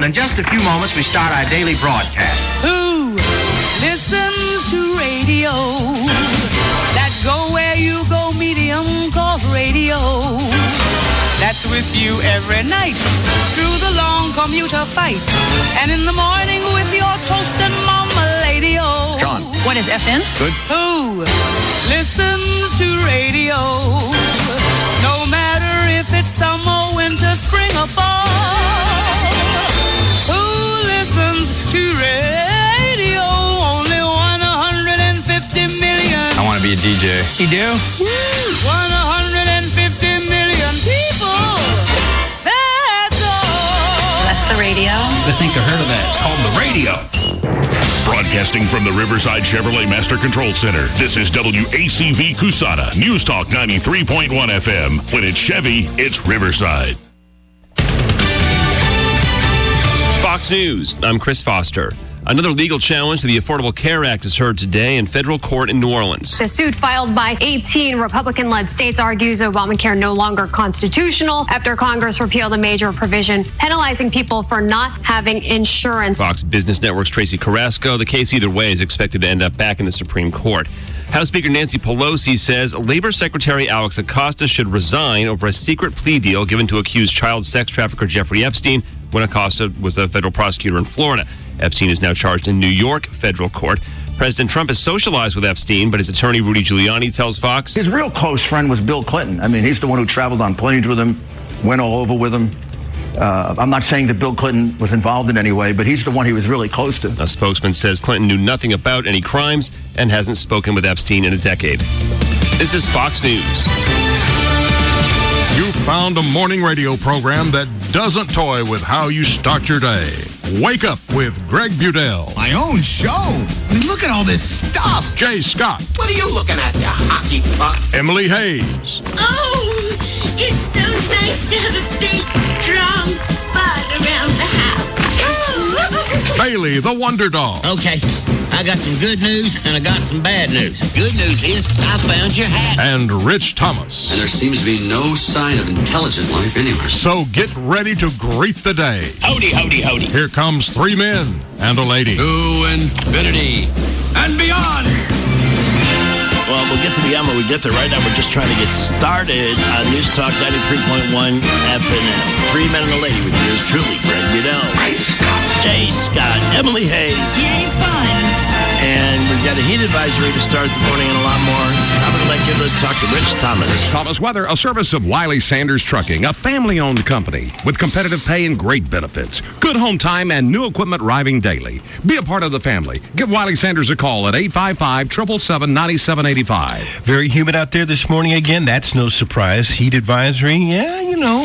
in just a few moments, we start our daily broadcast. Who listens to radio? That go where you go medium called radio. That's with you every night through the long commuter fight. And in the morning with your toast and mama lady-o. John. What is FM? Good. Who listens to radio? No matter if it's summer, winter, spring, or fall. Who listens to radio? Only 150 million. I want to be a DJ. You do? 150 million people. That's all. That's the radio. I think I heard of that. It's called the radio. Broadcasting from the Riverside Chevrolet Master Control Center, this is WACV Cusana, News Talk 93.1 FM. When it's Chevy, it's Riverside. Fox News, I'm Chris Foster. Another legal challenge to the Affordable Care Act is heard today in federal court in New Orleans. The suit filed by 18 Republican-led states argues Obamacare no longer constitutional after Congress repealed a major provision penalizing people for not having insurance. Fox Business Network's Tracy Carrasco. The case either way is expected to end up back in the Supreme Court. House Speaker Nancy Pelosi says Labor Secretary Alex Acosta should resign over a secret plea deal given to accused child sex trafficker Jeffrey Epstein when Acosta was a federal prosecutor in Florida. Epstein is now charged in New York federal court. President Trump has socialized with Epstein, but his attorney Rudy Giuliani tells Fox his real close friend was Bill Clinton. I mean, he's the one who traveled on planes with him, went all over with him. I'm not saying that Bill Clinton was involved in any way, but he's the one he was really close to. A spokesman says Clinton knew nothing about any crimes and hasn't spoken with Epstein in a decade. This is Fox News. You found a morning radio program that doesn't toy with how you start your day. Wake Up with Greg Budell. My own show? I mean, look at all this stuff. Jay Scott. What are you looking at, you hockey puck? Emily Hayes. Oh, it's so nice to have a big, strong bud around the house. Bailey, the Wonder Dog. Okay, I got some good news and I got some bad news. Good news is I found your hat. And Rich Thomas. And there seems to be no sign of intelligent life anywhere. So get ready to greet the day. Howdy, howdy, howdy. Here comes three men and a lady. To infinity and beyond. Well, we'll get to beyond when we get there. Right now, we're just trying to get started on News Talk 93.1 FM. Three men and a lady with yours truly, Greg Budell, Jay Scott, Emily Hayes. Yay, fun. And we've got a heat advisory to start the morning and a lot more. Tropical activity. Let's talk to Rich Thomas. Rich Thomas Weather, a service of Wiley Sanders Trucking, a family-owned company with competitive pay and great benefits. Good home time and new equipment arriving daily. Be a part of the family. Give Wiley Sanders a call at 855-777-9785. Very humid out there this morning again. That's no surprise. Heat advisory. Yeah,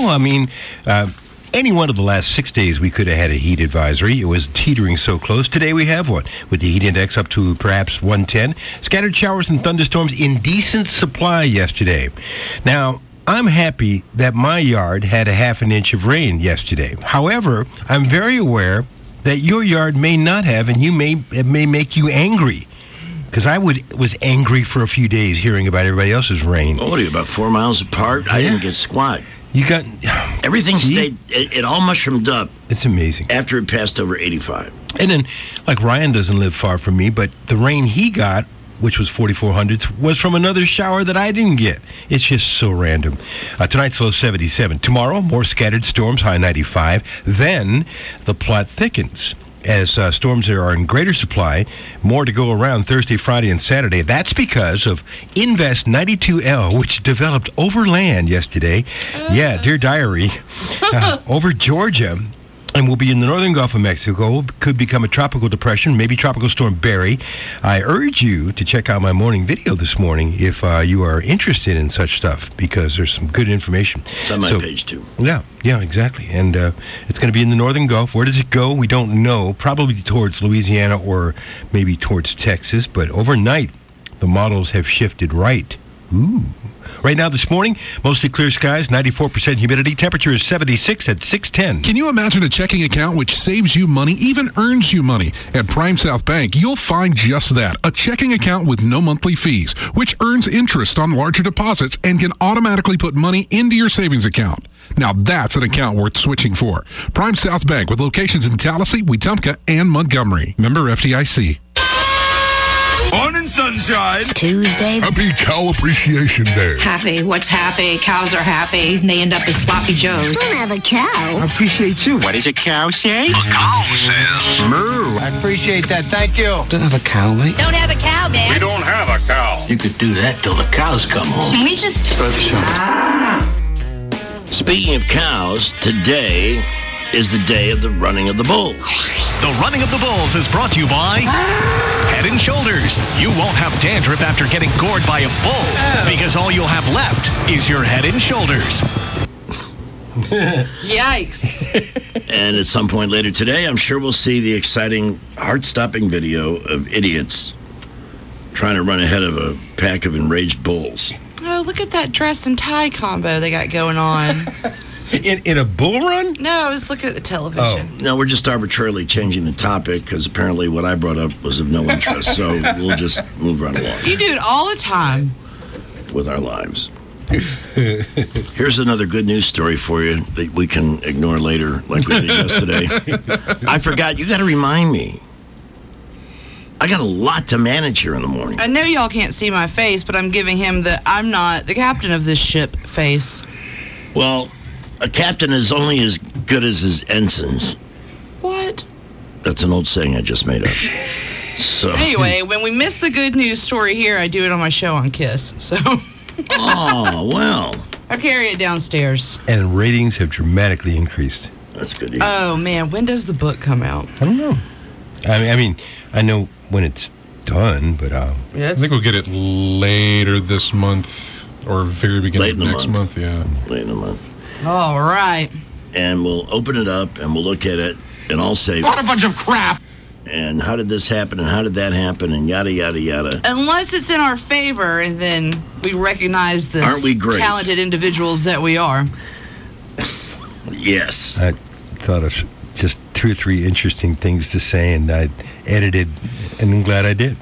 any one of the last 6 days we could have had a heat advisory. It was teetering so close. Today we have one with the heat index up to perhaps 110. Scattered showers and thunderstorms in decent supply yesterday. Now, I'm happy that my yard had a half an inch of rain yesterday. However, I'm very aware that your yard may not have, and it may make you angry. Because I was angry for a few days hearing about everybody else's rain. What are you, about 4 miles apart? I didn't get squat. You got... Everything stayed... It all mushroomed up. It's amazing. After it passed over 85. And then, like, Ryan doesn't live far from me, but the rain he got, which was 4,400, was from another shower that I didn't get. It's just so random. Tonight's low 77. Tomorrow, more scattered storms, high 95. Then, the plot thickens. As storms are in greater supply, more to go around Thursday, Friday, and Saturday. That's because of Invest 92L, which developed over land yesterday. Yeah, dear diary, over Georgia. And will be in the northern Gulf of Mexico, could become a tropical depression, maybe Tropical Storm Barry. I urge you to check out my morning video this morning if you are interested in such stuff, because there's some good information. It's on my page, too. Yeah, exactly. And it's going to be in the northern Gulf. Where does it go? We don't know. Probably towards Louisiana or maybe towards Texas. But overnight, the models have shifted right Ooh. Right now this morning, mostly clear skies, 94% humidity. Temperature is 76 at 610. Can you imagine a checking account which saves you money, even earns you money? At Prime South Bank, you'll find just that, a checking account with no monthly fees, which earns interest on larger deposits and can automatically put money into your savings account. Now that's an account worth switching for. Prime South Bank with locations in Tallahassee, Wetumpka, and Montgomery. Member FDIC. Morning sunshine. Tuesday. Happy Cow Appreciation Day. Happy. What's happy? Cows are happy. They end up as sloppy joes. Don't have a cow. I appreciate you. What does a cow say? A cow says moo. I appreciate that. Thank you. Don't have a cow, mate. Don't have a cow, man. We don't have a cow. You could do that till the cows come home. Can we just... Start the show. Speaking of cows, today is the day of the running of the bulls. The Running of the Bulls is brought to you by Head & Shoulders. You won't have dandruff after getting gored by a bull because all you'll have left is your head and shoulders. Yikes. And at some point later today, I'm sure we'll see the exciting, heart-stopping video of idiots trying to run ahead of a pack of enraged bulls. Oh, look at that dress and tie combo they got going on. In a bull run? No, let's look at the television. No, we're just arbitrarily changing the topic because apparently what I brought up was of no interest. So we'll just move right along You do it all the time. with our lives. Here's another good news story for you that we can ignore later, like we did yesterday. I forgot. You got to remind me. I got a lot to manage here in the morning. I know y'all can't see my face, but I'm giving him the I'm not the captain of this ship face. Well, a captain is only as good as his ensigns. What? That's an old saying I just made up. So Anyway, when we miss the good news story here, I do it on my show on KISS. So Oh, well. I carry it downstairs. And ratings have dramatically increased. That's good. Oh, man. When does the book come out? I don't know. I mean, I know when it's done, but... I think we'll get it later this month or very beginning of next month. Yeah. Late in the month. All right. And we'll open it up and we'll look at it and I'll say... What a bunch of crap. And how did this happen and how did that happen and yada, yada, yada. Unless it's in our favor and then we recognize the Aren't we great? talented individuals that we are. Yes. I thought of just 2 or 3 interesting things to say, and I edited, and I'm glad I did.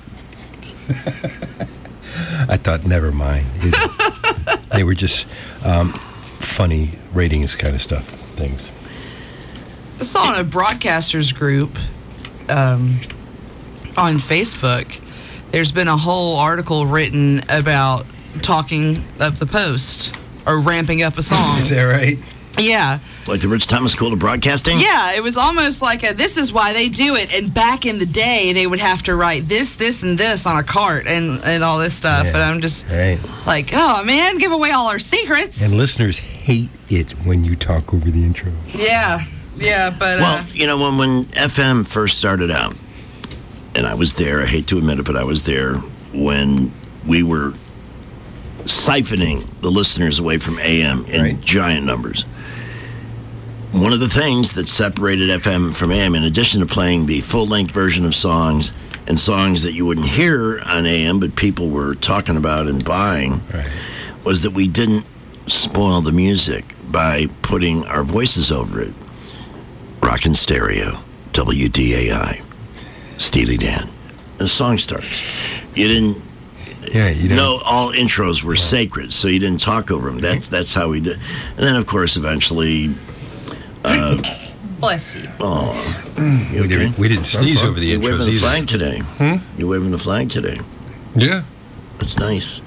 I thought, never mind. They were just funny ratings kind of stuff, things. I saw in a broadcasters group on Facebook, there's been a whole article written about talking of the Post or ramping up a song. Is that right? Yeah. Like the Rich Thomas School of Broadcasting? Yeah, it was almost like this is why they do it. And back in the day, they would have to write this, and this on a cart and all this stuff. Yeah. And I'm just Right. like, oh, man, give away all our secrets. And listeners hate it when you talk over the intro. Yeah, but... Well, you know, when FM first started out, and I was there, I hate to admit it, but I was there when we were siphoning the listeners away from AM in giant numbers. One of the things that separated FM from AM, in addition to playing the full-length version of songs and songs that you wouldn't hear on AM, but people were talking about and buying, was that we didn't spoil the music by putting our voices over it. Rockin' Stereo, WDAI, Steely Dan. And the song starts. You didn't know all intros were sacred, so you didn't talk over them. That's how we did. And then, of course, eventually... Bless you. Oh, we didn't sneeze over the You're intros waving the either. flag today. You're waving the flag today. Yeah. That's nice.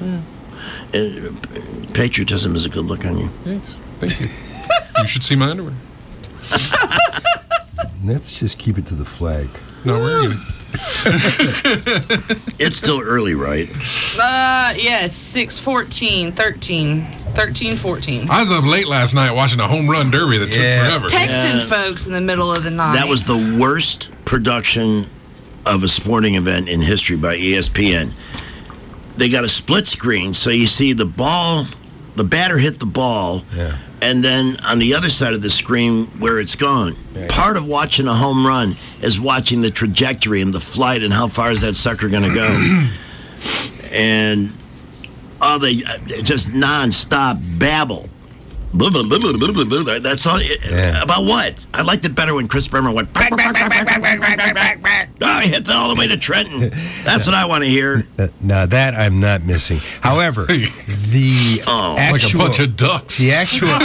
Patriotism is a good look on you. Yes. Thank you. You should see my underwear. Let's just keep it to the flag. No, we're eating. It's still early, right? Yeah, it's 6:14, 13:14. I was up late last night watching a home run derby that took forever. Texting folks in the middle of the night. That was the worst production of a sporting event in history by ESPN. They got a split screen, so you see the ball, the batter hit the ball, and then on the other side of the screen where it's gone. Part of watching a home run is watching the trajectory and the flight and how far is that sucker going to go. And Oh, they just nonstop babble. That's all. About what? I liked it better when Chris Berman went. I hit that all the way to Trenton. That's what I want to hear. Now that I'm not missing. However, the actual, like a bunch of ducks. The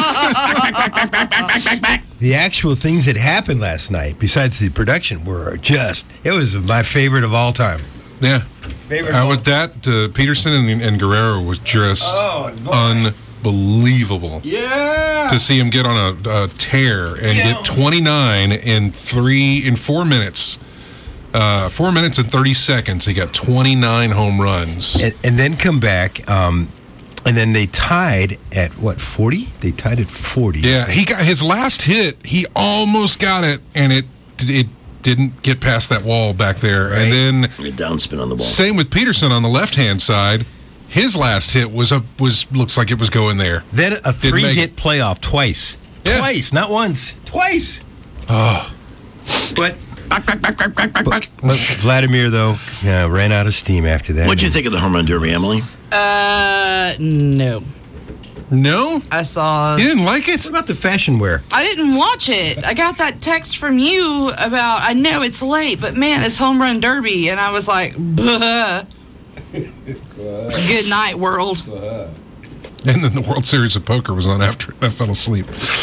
actual things that happened last night, besides the production, were it was my favorite of all time. Yeah. With that, Peterson and Guerrero was just unbelievable. Yeah. To see him get on a tear and get 29 in 4 minutes. 4 minutes and 30 seconds. He got 29 home runs. And then come back. And then they tied at, 40? They tied at 40. Yeah, he got his last hit. He almost got it, and it didn't get past that wall back there. Right. And then a downspin on the ball. Same with Peterson on the left-hand side. His last hit looks like it was going there. Then a 3-hit playoff twice. Yeah. Twice, not once. Twice. Oh. But Vladimir, though, ran out of steam after that. What'd you think of the home run derby, Emily? No. No? I saw... You didn't like it? What about the fashion wear? I didn't watch it. I got that text from you about, I know it's late, but man, it's home run derby. And I was like, buh. Good night, world. And then the World Series of Poker was on after I fell asleep.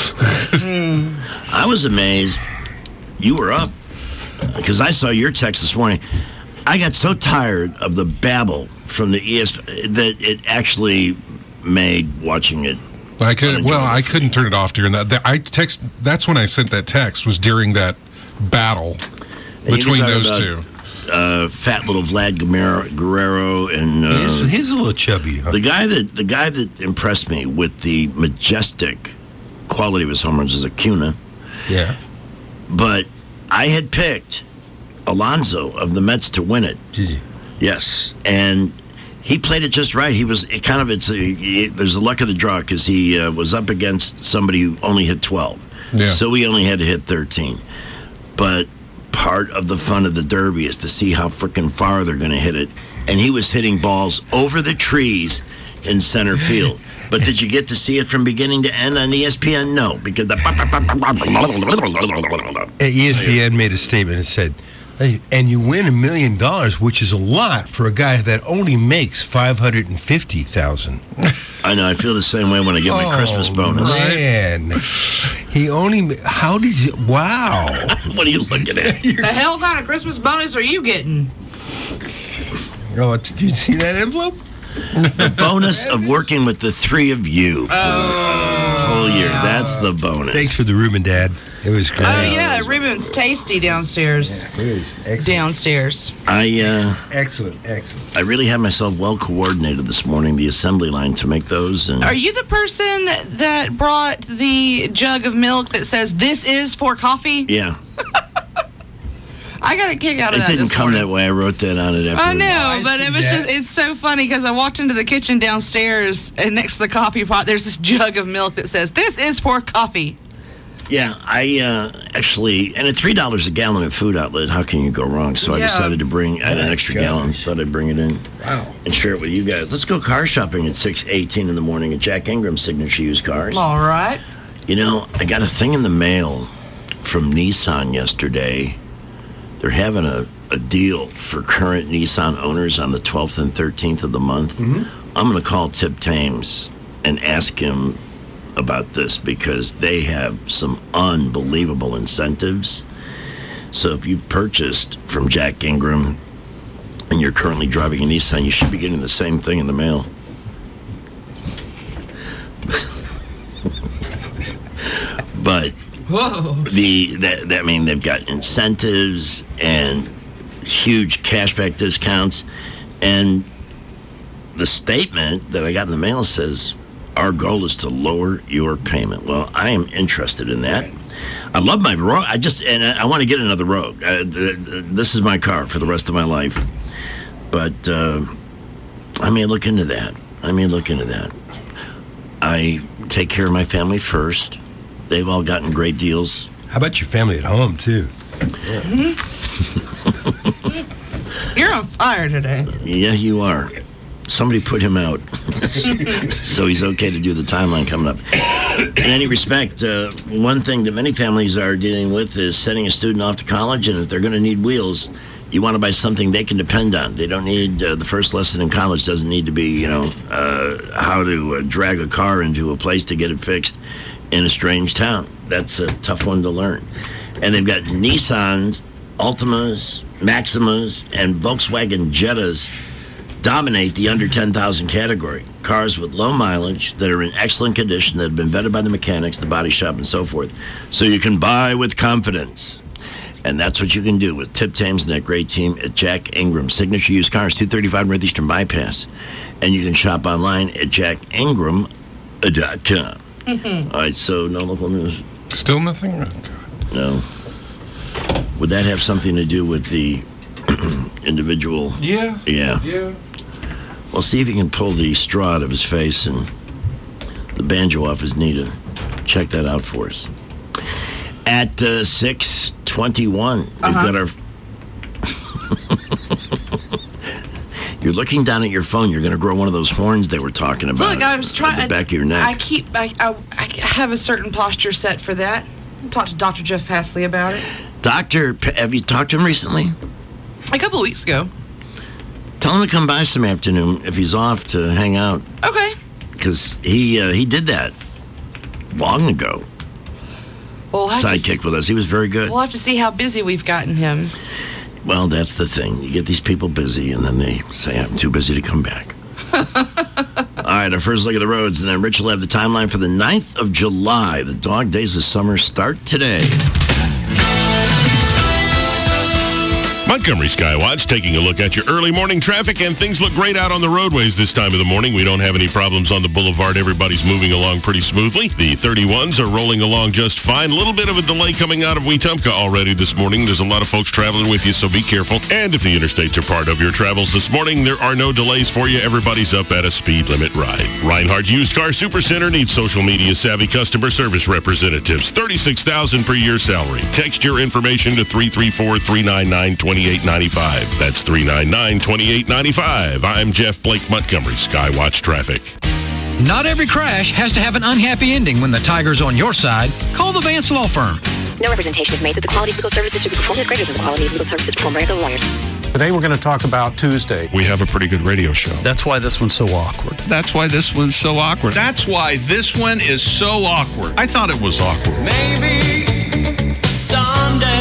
I was amazed. You were up. Because I saw your text this morning. I got so tired of the babble from the ESPN that it actually made watching it. I couldn't turn it off during that. That's when I sent that text, was during that battle between those two. Fat little Vlad Guerrero and he's a little chubby. Huh? The guy that impressed me with the majestic quality of his home runs is Acuna. Yeah, but I had picked Alonso of the Mets to win it. Did you? Yes, and he played it just right. He was there's a luck of the draw because he was up against somebody who only hit 12. Yeah. So he only had to hit 13. But part of the fun of the Derby is to see how freaking far they're going to hit it. And he was hitting balls over the trees in center field. But did you get to see it from beginning to end on ESPN? No, because ESPN made a statement and said, and you win $1 million, which is a lot for a guy that only makes $550,000. I know. I feel the same way when I get my Christmas bonus. Man, he only. How did you? Wow. What are you looking at? The hell kind of Christmas bonus are you getting? Oh, did you see that envelope? The bonus of working with the three of you for a whole year. That's the bonus. Thanks for the Reuben, Dad. It was great. Oh, yeah. Reuben's tasty downstairs. Yeah, it is excellent. Downstairs. Excellent. I really had myself well coordinated this morning, the assembly line, to make those. And are you the person that brought the jug of milk that says, "This is for coffee"? Yeah. I got a kick out of that. It didn't come that way. I wrote that on it after. I know, but it was it's so funny because I walked into the kitchen downstairs and next to the coffee pot, there's this jug of milk that says, "This is for coffee." Yeah, I actually, and at $3 a gallon at Food Outlet, how can you go wrong? So I decided to bring an extra gallon. Thought I'd bring it in. Wow. And share it with you guys. Let's go car shopping at 6:18 in the morning at Jack Ingram Signature Used Cars. All right. You know, I got a thing in the mail from Nissan yesterday. They're having a deal for current Nissan owners on the 12th and 13th of the month. Mm-hmm. I'm going to call Tip Thames and ask him about this because they have some unbelievable incentives. So if you've purchased from Jack Ingram and you're currently driving a Nissan, you should be getting the same thing in the mail. But they've got incentives and huge cashback discounts, and the statement that I got in the mail says our goal is to lower your payment. Well, I am interested in that. I love my Rogue. I want to get another Rogue. This is my car for the rest of my life. But I may look into that. I take care of my family first. They've all gotten great deals. How about your family at home, too? Yeah. Mm-hmm. You're on fire today. Yeah, you are. somebody put him out. So he's okay to do the timeline coming up. In any respect, one thing that many families are dealing with is sending a student off to college, and if they're going to need wheels, you want to buy something they can depend on. They don't need, the first lesson in college doesn't need to be, how to drag a car into a place to get it fixed in a strange town. That's a tough one to learn. And they've got Nissans, Altimas, Maximas, and Volkswagen Jettas dominate the under 10,000 category. Cars with low mileage that are in excellent condition, that have been vetted by the mechanics, the body shop, and so forth. So you can buy with confidence. And that's what you can do with Tip Thames and that great team at Jack Ingram. Signature Used Cars, 235 Northeastern Bypass. And you can shop online at jackingram.com. All right, so no local news. Still nothing? Oh, God. No. Would that have something to do with the individual? Yeah. Yeah. Well, see if you can pull the straw out of his face and the banjo off his knee to check that out for us. At 6:21, we've got our... You're looking down at your phone. You're going to grow one of those horns they were talking about. Look, I was trying... the back of your neck. I have a certain posture set for that. Talked to Dr. Jeff Pasley about it. Have you talked to him recently? A couple of weeks ago. Tell him to come by some afternoon if he's off to hang out. Okay. Because he did that long ago. We'll Sidekick with us. He was very good. We'll have to see how busy we've gotten him. Well, that's the thing. You get these people busy, and then they say, I'm too busy to come back. All right, our first look at the roads, and then Rich will have the timeline for the 9th of July. The dog days of summer start today. Montgomery Skywatch taking a look at your early morning traffic, and things look great out on the roadways this time of the morning. We don't have any problems on the boulevard. Everybody's moving along pretty smoothly. The 31s are rolling along just fine. A little bit of a delay coming out of Wetumpka already this morning. There's a lot of folks traveling with you, so be careful. And if the interstates are part of your travels this morning, there are no delays for you. Everybody's up at a speed limit ride. Reinhardt Used Car Supercenter needs social media savvy customer service representatives. $36,000 per year salary. Text your information to 334-399-2895. That's 399-2895. I'm Jeff Blake Montgomery, Skywatch Traffic. Not every crash has to have an unhappy ending when the tiger's on your side. Call the Vance Law Firm. No representation is made that the quality of legal services to be performed is greater than the quality of legal services performed by other lawyers. Today we're going to talk about Tuesday. We have a pretty good radio show. That's why this one's so awkward. That's why this one's so awkward. That's why this one is so awkward. I thought it was awkward. Maybe someday.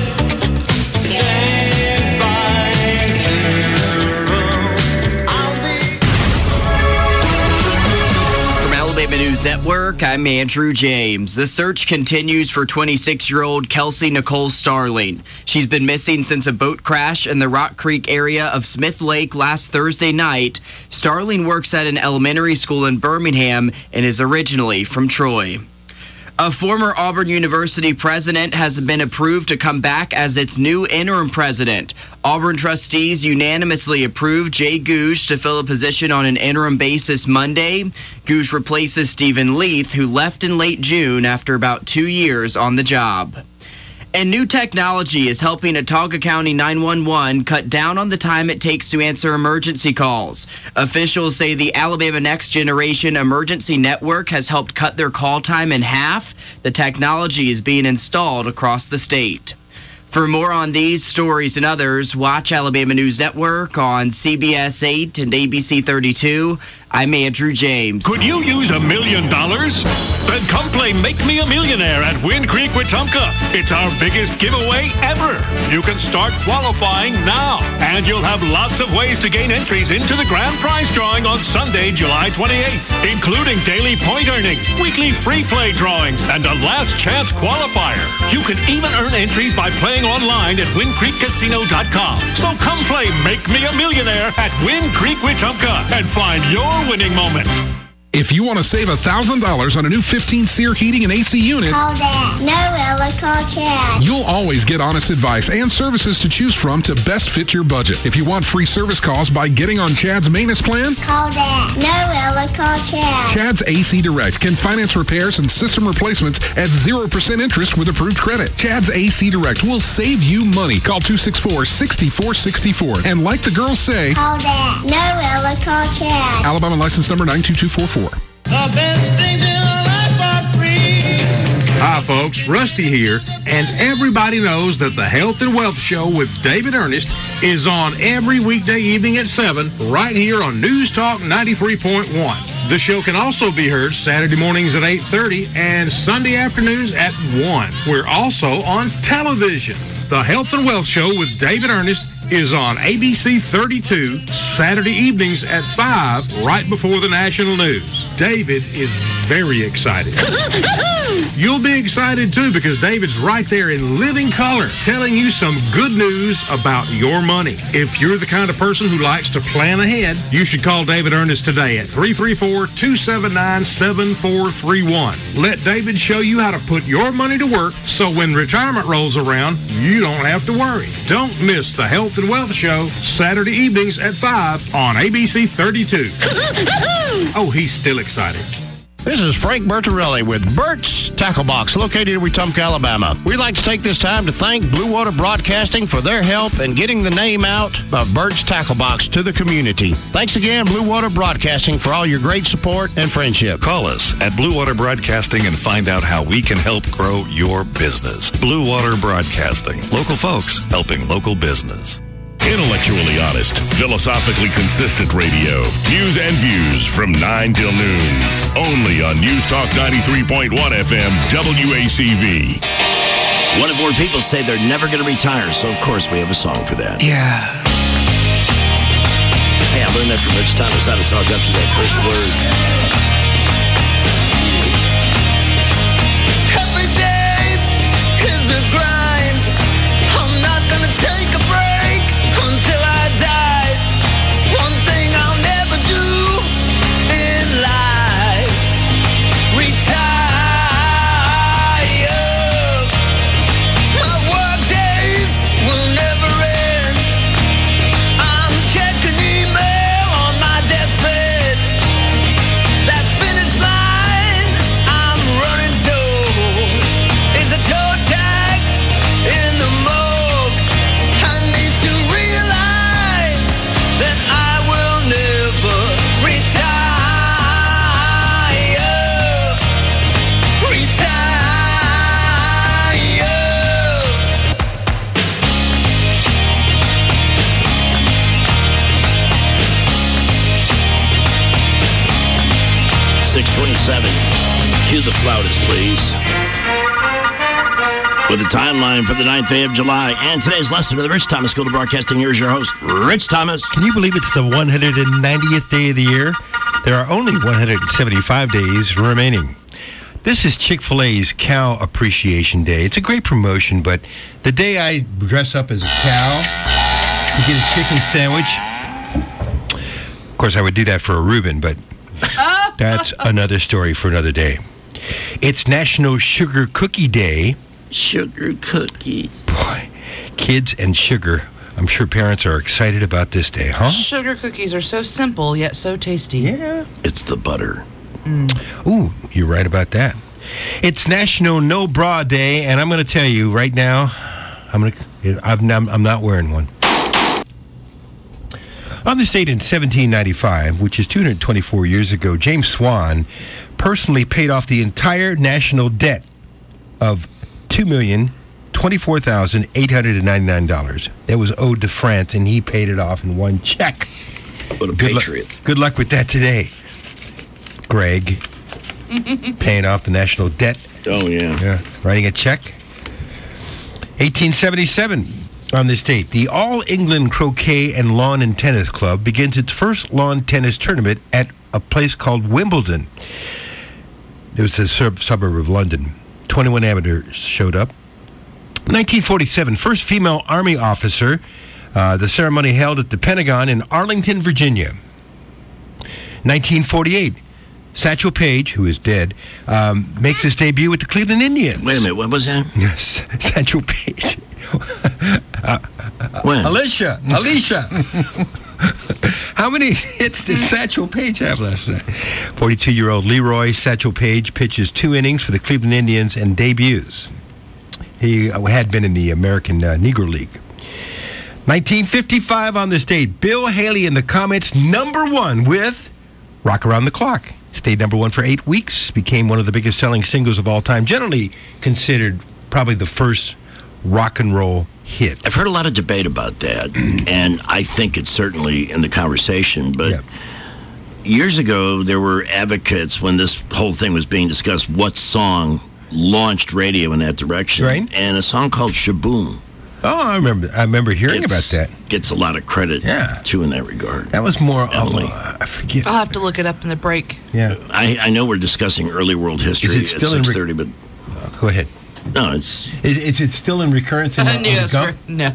Alabama News Network, I'm Andrew James. The search continues for 26-year-old Kelsey Nicole Starling. She's been missing since a boat crash in the Rock Creek area of Smith Lake last Thursday night. Starling works at an elementary school in Birmingham and is originally from Troy. A former Auburn University president has been approved to come back as its new interim president. Auburn trustees unanimously approved Jay Gouge to fill a position on an interim basis Monday. Gouge replaces Stephen Leith, who left in late June after about 2 years on the job. And new technology is helping Autauga County 911 cut down on the time it takes to answer emergency calls. Officials say the Alabama Next Generation Emergency Network has helped cut their call time in half. The technology is being installed across the state. For more on these stories and others, watch Alabama News Network on CBS 8 and ABC 32. I'm Andrew James. Could you use $1 million? Then come play Make Me a Millionaire at Wind Creek Wetumpka. It's our biggest giveaway ever. You can start qualifying now, and you'll have lots of ways to gain entries into the grand prize drawing on Sunday, July 28th, including daily point earning, weekly free play drawings, and a last chance qualifier. You can even earn entries by playing online at WindCreekCasino.com. So come play Make Me a Millionaire at Wind Creek Wetumpka and find your winning moment. If you want to save $1,000 on a new 15-SEER heating and AC unit, Call Dad. No, Ella, call Chad. you'll always get honest advice and services to choose from to best fit your budget. If you want free service calls by getting on Chad's maintenance plan, Call Dad. No, Ella, call Chad. Chad's AC Direct can finance repairs and system replacements at 0% interest with approved credit. Chad's AC Direct will save you money. Call 264-6464. And like the girls say, Call Dad. No, Ella, call Chad. Alabama license number 92244. The best things in life are free. Hi, folks. Rusty here. And everybody knows that the Health and Wealth Show with David Ernest is on every weekday evening at 7 right here on News Talk 93.1. The show can also be heard Saturday mornings at 8:30 and Sunday afternoons at 1. We're also on television. The Health and Wealth Show with David Ernest is on ABC 32 Saturday evenings at 5 right before the national news. David is very excited. You'll be excited too because David's right there in living color telling you some good news about your money. If you're the kind of person who likes to plan ahead, you should call David Ernest today at 334-279-7431. Let David show you how to put your money to work so when retirement rolls around, you don't have to worry. Don't miss the Health and Wealth Show Saturday evenings at 5 on ABC 32. Oh, he's still excited. This is Frank Bertarelli with Bert's Tackle Box, located in Wetumpka, Alabama. We'd like to take this time to thank Blue Water Broadcasting for their help in getting the name out of Bert's Tackle Box to the community. Thanks again, Blue Water Broadcasting, for all your great support and friendship. Call us at Blue Water Broadcasting and find out how we can help grow your business. Blue Water Broadcasting. Local folks helping local business. Intellectually honest, philosophically consistent radio. News and views from 9 till noon. Only on News Talk 93.1 FM, WACV. One in four people say they're never going to retire, so of course we have a song for that. Yeah. Hey, I learned that from Rich Thomas, how to talk up to that first word. Every day is a grind. I'm not gonna take a break until I die. One thing I'll never do in life, retire. My work days will never end. I'm checking email on my deathbed. That finish line I'm running towards is a toe tag in the morgue. I need to realize that I will never retire. Retire. 6:27. Cue the flautist, please. With the timeline for the 9th day of July and today's lesson of the Rich Thomas School of Broadcasting. Here's your host, Rich Thomas. Can you believe it's the 190th day of the year? There are only 175 days remaining. This is Chick-fil-A's Cow Appreciation Day. It's a great promotion, but the day I dress up as a cow to get a chicken sandwich, of course, I would do that for a Reuben, but that's another story for another day. It's National Sugar Cookie Day. Sugar cookie. Boy, kids and sugar. I'm sure parents are excited about this day, huh? Sugar cookies are so simple, yet so tasty. Yeah. It's the butter. Ooh, you're right about that. It's National No Bra Day, and I'm going to tell you right now, I'm not wearing one. On this date in 1795, which is 224 years ago, James Swan personally paid off the entire national debt of $2,024,899 that was owed to France, and he paid it off in one check. What a patriot. Good luck with that today, Greg. Paying off the national debt. Oh, yeah. Writing a check. 1877, on this date, the All England Croquet and Lawn and Tennis Club begins its first lawn tennis tournament at a place called Wimbledon. It was a suburb of London. 21 amateurs showed up. 1947, first female Army officer. The ceremony held at the Pentagon in Arlington, Virginia. 1948, Satchel Paige, who is dead, makes his debut with the Cleveland Indians. Wait a minute, what was that? Yes, Satchel Paige. When? Alicia. How many hits did Satchel Paige have last night? 42-year-old Leroy Satchel Paige pitches 2 innings for the Cleveland Indians and debuts. He had been in the American Negro League. 1955 on this date, Bill Haley and the Comets, #1 with Rock Around the Clock. Stayed #1 for 8 weeks, became one of the biggest selling singles of all time, generally considered probably the first rock and roll hit. I've heard a lot of debate about that, and I think it's certainly in the conversation, but years ago there were advocates when this whole thing was being discussed, what song launched radio in that direction, right? And a song called Shaboom. Oh, I remember hearing about that. Gets a lot of credit, too, in that regard. That was more I forget. I'll have to look it up in the break. Yeah. I know we're discussing early world history Is it still at 6:30, but... Go ahead. No, it's... Is it still in recurrence? In No.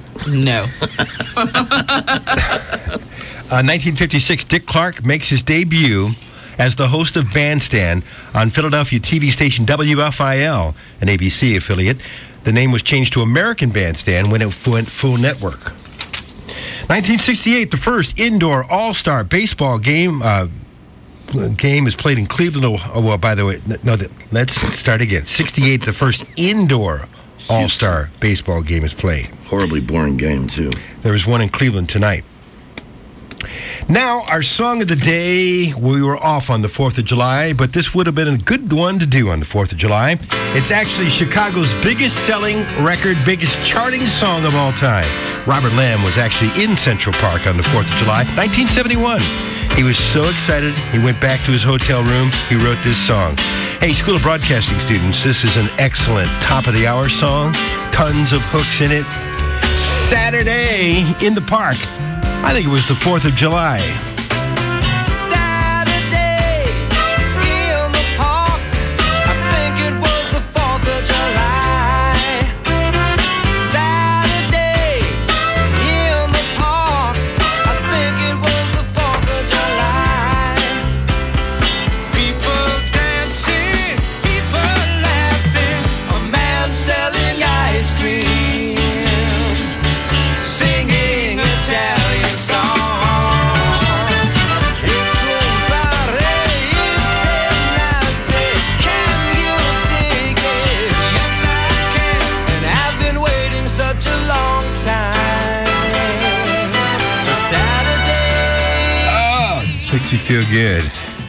1956, Dick Clark makes his debut as the host of Bandstand on Philadelphia TV station WFIL, an ABC affiliate. The name was changed to American Bandstand when it went full network. 1968, the first indoor all-star baseball game is played in Cleveland. Well, by the way, let's start again. 68, the first indoor all-star baseball game is played. Horribly boring game, too. There was one in Cleveland tonight. Now, our song of the day, we were off on the 4th of July, but this would have been a good one to do on the 4th of July. It's actually Chicago's biggest selling record, biggest charting song of all time. Robert Lamb was actually in Central Park on the 4th of July, 1971. He was so excited, he went back to his hotel room, he wrote this song. Hey, School of Broadcasting students, this is an excellent top-of-the-hour song. Tons of hooks in it. Saturday in the park. I think it was the 4th of July. Saturday in the park. I think it was the 4th of July. Saturday in the park. I think it was the 4th of July. People dancing, people laughing. A man selling ice cream, singing Italian songs. Can you dig it? Yes, I can. And I've been waiting such a long time for Saturday. Oh, this makes me feel good.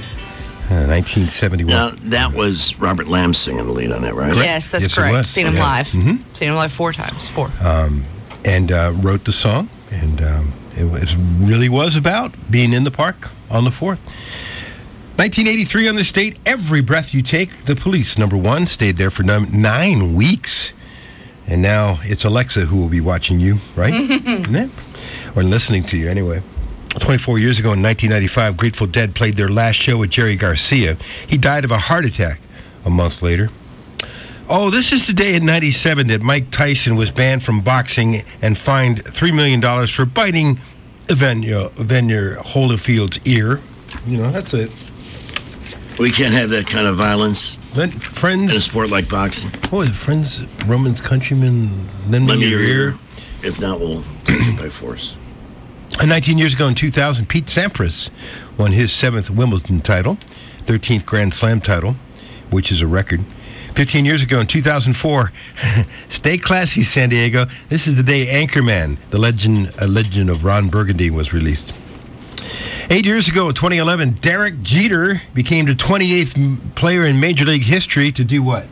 1971. Now, that was Robert Lamb singing the lead on that, right? Yes, that's Yes, it correct. was. Seen him Yeah. live. Mhm. Seen him live 4 times. 4. And wrote the song, and it really was about being in the park on the 4th. 1983 on this date, Every Breath You Take, The Police, #1, stayed there for 9 weeks. And now it's Alexa who will be watching you, right? Isn't it? Or listening to you, anyway. 24 years ago in 1995, Grateful Dead played their last show with Jerry Garcia. He died of a heart attack a month later. Oh, this is the day in 97 that Mike Tyson was banned from boxing and fined $3 million for biting Evander Holyfield's ear. You know, that's it. We can't have that kind of violence Friends, in a sport like boxing. what was it? Friends, Romans, countrymen, lend me your ear. If not, we'll take it by force. And 19 years ago in 2000, Pete Sampras won his 7th Wimbledon title, 13th Grand Slam title, which is a record. 15 years ago in 2004, stay classy, San Diego. This is the day Anchorman, a legend of Ron Burgundy, was released. 8 years ago in 2011, Derek Jeter became the 28th player in Major League history to do what?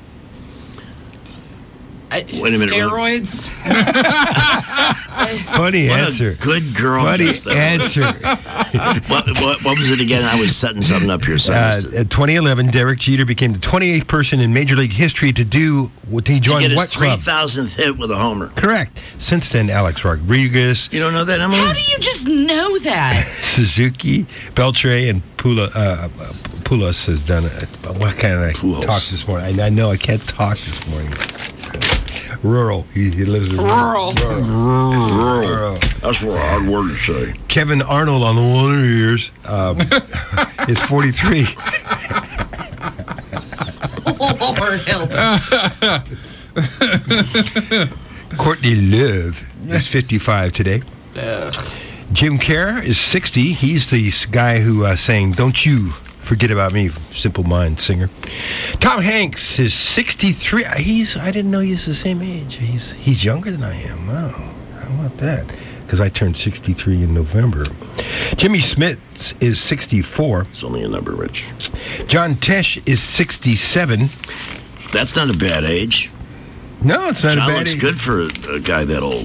Wait a minute. Steroids. Funny What answer. a good girl. Funny Chris, that answer. What was it again? I was setting something up here. So I missed it. 2011, Derek Jeter became the 28th person in Major League history to do what he to joined get his what club? 3,000th hit with a homer. Correct. Since then, Alex Rodriguez, You don't know that, Emily? How do you just know that? Suzuki, Beltre, and Pulos has done it. What can I talk this morning? I know I can't talk this morning. Rural. He lives in Rural. Rural. That's what a hard word to say. Kevin Arnold on the Wonder Years is 43. Lord help. Courtney Love is 55 today. Jim Kerr is 60. He's the guy who sang "Don't You Forget About Me," Simple Minds singer. Tom Hanks is 63. I didn't know he's the same age. He's younger than I am. Wow, how about that? because I turned 63 in November. Jimmy Smith is 64. It's only a number, Rich. John Tesh is 67. That's not a bad age. No, it's not John a bad looks age. good for a guy that old.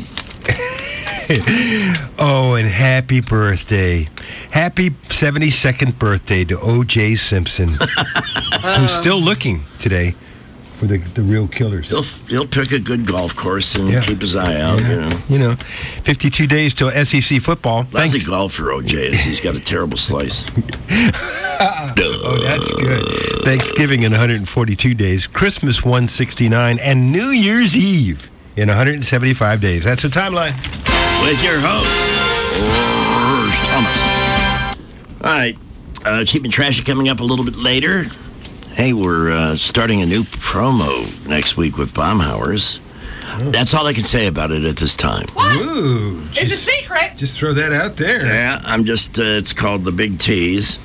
Oh, and happy birthday. Happy 72nd birthday to O.J. Simpson, who's still looking today for the real killers. He'll pick a good golf course and keep his eye out, You know, 52 days till SEC football. Lousy golfer, O.J. is. He's got a terrible slice. Oh, that's good. Thanksgiving in 142 days, Christmas 169, and New Year's Eve in 175 days. That's the timeline. With your host, Thomas. All right. Cheap and Trashy coming up a little bit later. Hey, we're starting a new promo next week with Baumhauer's. That's all I can say about it at this time. Ooh, It's a secret. Just throw that out there. Yeah, I'm just, it's called The Big Tease.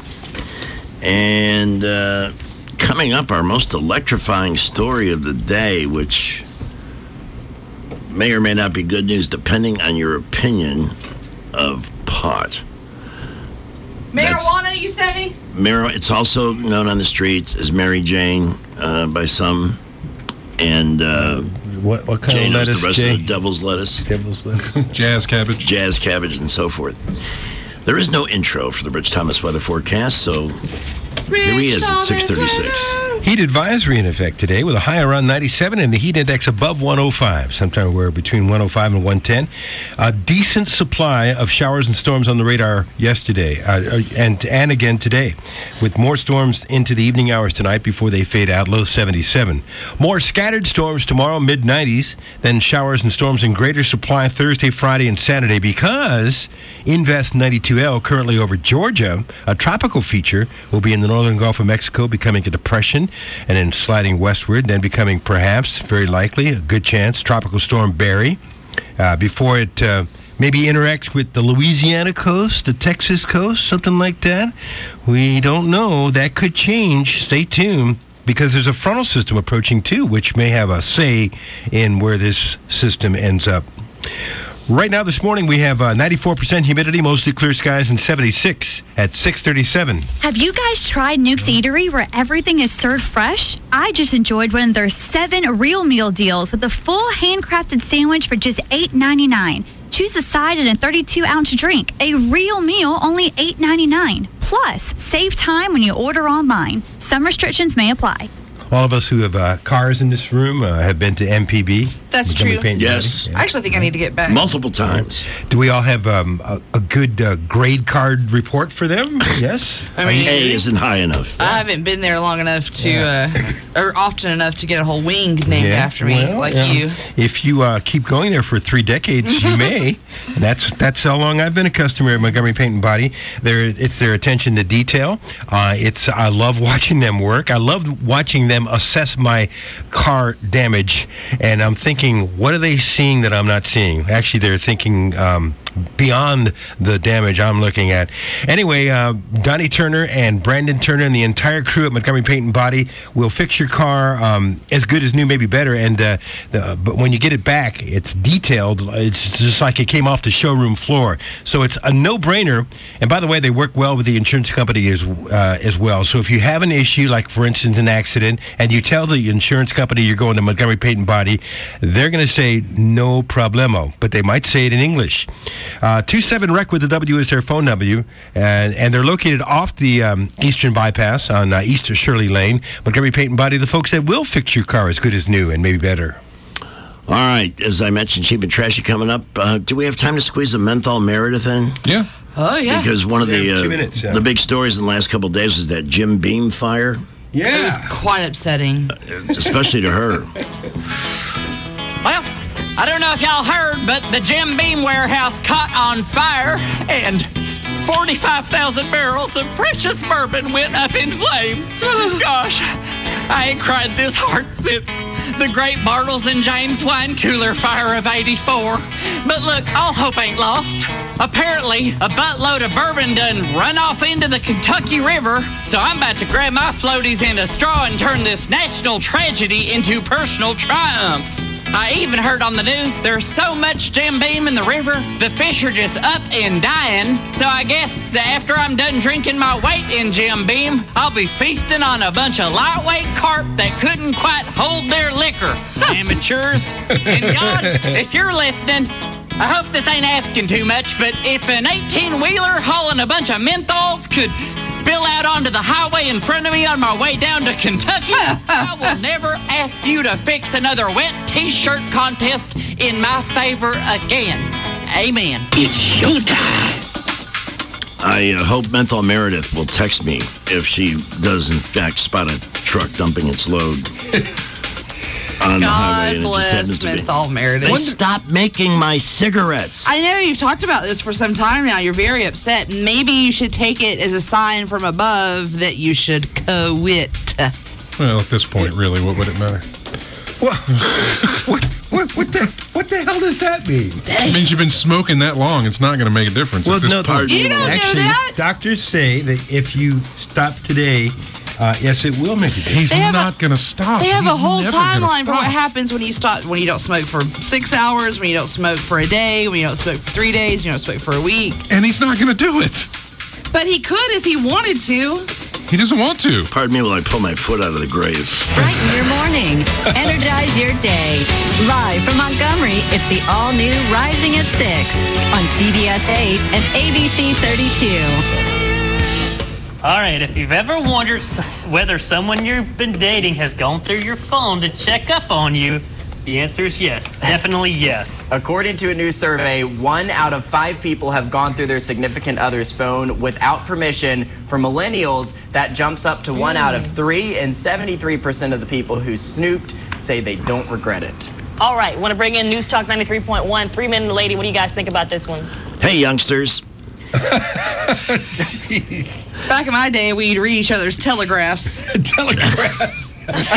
And coming up, our most electrifying story of the day, which may or may not be good news depending on your opinion of pot. Marijuana, you said me? It's also known on the streets as Mary Jane by some. And what kind Jane of lettuce, is the rest Jay? of the devil's lettuce. Devil's lettuce. Jazz cabbage. Jazz cabbage and so forth. There is no intro for the Rich Thomas weather forecast, so here he is at 6:36. Heat advisory in effect today with a high around 97 and the heat index above 105. Sometime we're between 105 and 110. A decent supply of showers and storms on the radar yesterday and again today, with more storms into the evening hours tonight before they fade out, low 77. More scattered storms tomorrow, mid-90s, then showers and storms in greater supply Thursday, Friday, and Saturday because Invest 92L, currently over Georgia, a tropical feature, will be in the northern Gulf of Mexico, becoming a depression and then sliding westward, then becoming perhaps, very likely, a good chance, Tropical Storm Barry, before it maybe interacts with the Louisiana coast, the Texas coast, something like that. We don't know. That could change. Stay tuned, because there's a frontal system approaching too, which may have a say in where this system ends up. Right now, this morning, we have 94% humidity, mostly clear skies, and 76 at 6:37. Have you guys tried Nuke's Eatery, where everything is served fresh? I just enjoyed one of their 7 real meal deals with a full handcrafted sandwich for just $8.99. Choose a side and a 32-ounce drink. A real meal, only $8.99. Plus, save time when you order online. Some restrictions may apply. All of us who have cars in this room have been to MPB. That's true. Yes. I actually think I need to get back. Multiple times. Do we all have a good grade card report for them? Yes? I mean, A isn't high enough. I haven't been there long enough to, or often enough to get a whole wing named after me, you. If you keep going there for 3 decades, you may. And that's how long I've been a customer at Montgomery Paint and Body. It's their attention to detail. I love watching them work. I love watching them assess my car damage, and I'm thinking, what are they seeing that I'm not seeing? Actually, they're thinking beyond the damage I'm looking at. Anyway, Donnie Turner and Brandon Turner and the entire crew at Montgomery Paint and Body will fix your car as good as new, maybe better. And but when you get it back, it's detailed. It's just like it came off the showroom floor. So it's a no-brainer. And by the way, they work well with the insurance company as well. So if you have an issue, like for instance an accident, and you tell the insurance company you're going to Montgomery Paint and Body, they're going to say no problemo, but they might say it in English. 27-REC with the W is their phone number, and they're located off the Eastern Bypass on East Shirley Lane. Montgomery Paint and Body, the folks that will fix your car as good as new and maybe better. All right, as I mentioned, Cheap and Trashy coming up. Do we have time to squeeze a menthol Meredith in? Yeah. Oh, yeah. Because one of 2 minutes, the big stories in the last couple of days was that Jim Beam fire. Yeah. It was quite upsetting. Especially to her. Well, I don't know if y'all heard, but the Jim Beam warehouse caught on fire and 45,000 barrels of precious bourbon went up in flames. Oh, gosh, I ain't cried this hard since the great Bartles and James wine cooler fire of '84. But look, all hope ain't lost. Apparently, a buttload of bourbon done run off into the Kentucky River, so I'm about to grab my floaties and a straw and turn this national tragedy into personal triumph. I even heard on the news there's so much Jim Beam in the river, the fish are just up and dying. So I guess after I'm done drinking my weight in Jim Beam, I'll be feasting on a bunch of lightweight carp that couldn't quite hold their liquor. Amateurs. And God, if you're listening, I hope this ain't asking too much, but if an 18-wheeler hauling a bunch of menthols could spill out onto the highway in front of me on my way down to Kentucky, I will never ask you to fix another wet T-shirt contest in my favor again. Amen. It's showtime. I hope Menthol Meredith will text me if she does, in fact, spot a truck dumping its load on the highway. And God it just happens bless to be. Menthol Meredith. They stopped making my cigarettes. I know you've talked about this for some time now. You're very upset. Maybe you should take it as a sign from above that you should quit. Well, at this point, really, what would it matter? What the hell does that mean? It means you've been smoking that long. It's not going to make a difference at this point. You don't know that? Doctors say that if you stop today, yes, it will make a difference. He's not going to stop. They have a He's whole never gonna timeline for what stop. happens when you stop, when you don't smoke for 6 hours, when you don't smoke for a day, when you don't smoke for 3 days, you don't smoke for a week. And he's not going to do it. But he could if he wanted to. He doesn't want to. Pardon me while I pull my foot out of the grave. Brighten your morning. Energize your day. Live from Montgomery, it's the all-new Rising at 6 on CBS 8 and ABC 32. All right, if you've ever wondered whether someone you've been dating has gone through your phone to check up on you, the answer is yes. Definitely yes. According to a new survey, 1 out of 5 people have gone through their significant other's phone without permission. For millennials, that jumps up to 1 out of 3, and 73% of the people who snooped say they don't regret it. All right, want to bring in News Talk 93.1. 3 Men and a Lady. What do you guys think about this one? Hey, youngsters. Jeez. Back in my day, we'd read each other's telegraphs. Telegraphs.